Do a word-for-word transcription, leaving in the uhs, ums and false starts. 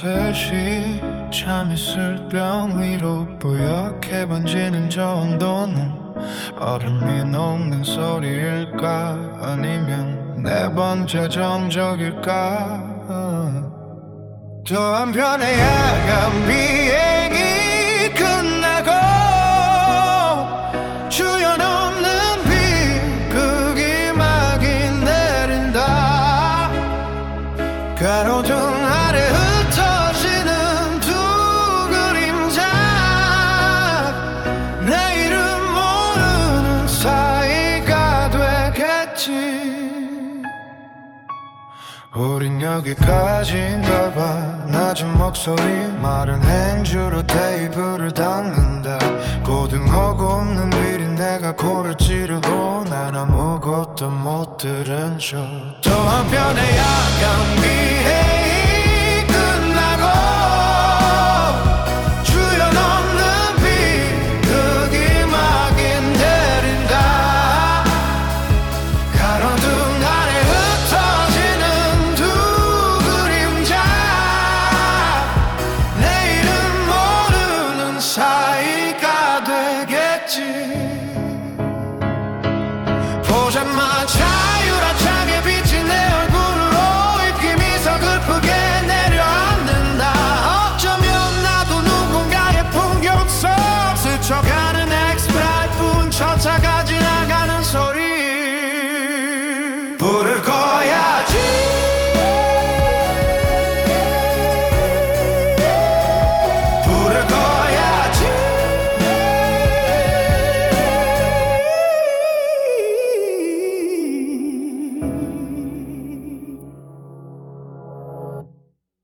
셋이 잠있을 병 위로 뿌옇게 번지는 저 온도는 얼음이 녹는 소리일까 아니면 내 번째 정적일까. 또 한편의 야간 비행이 끝나고 주연 없는 비극이 막이 내린다. 가로등 아래 흩어지는 두 그림자 내일은 모르는 사이가 되겠지. 우린 여기까지인가 봐. 낮은 목소리 마른 행주로 테이블을 닦는다. 고등어 굽는 비리 내가 코를 찌르고 난 아무것도 못 들은 척. 또 한편의 야간 비행